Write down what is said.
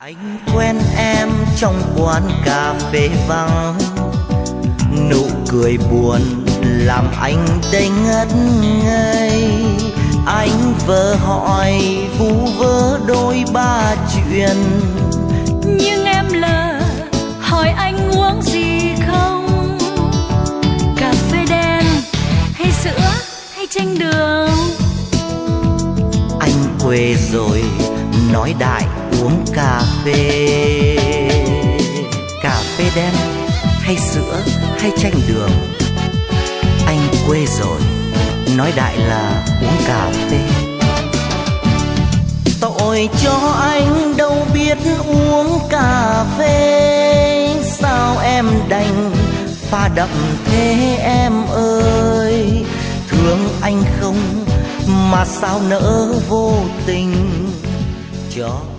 Anh quen em trong quán cà phê vắng, nụ cười buồn làm anh thấy ngất ngây. Anh vờ hỏi vu vơ đôi ba chuyện, nhưng em lờ hỏi anh uống gì không. Cà phê đen hay sữa hay chanh đường. Anh quê rồi nói đại uống cà phê. Cà phê đen hay sữa hay chanh đường. Anh quê rồi nói đại là uống cà phê. Tội cho anh đâu biết uống cà phê. Sao em đành pha đậm thế em ơi. Thương anh không mà sao nỡ vô tình cho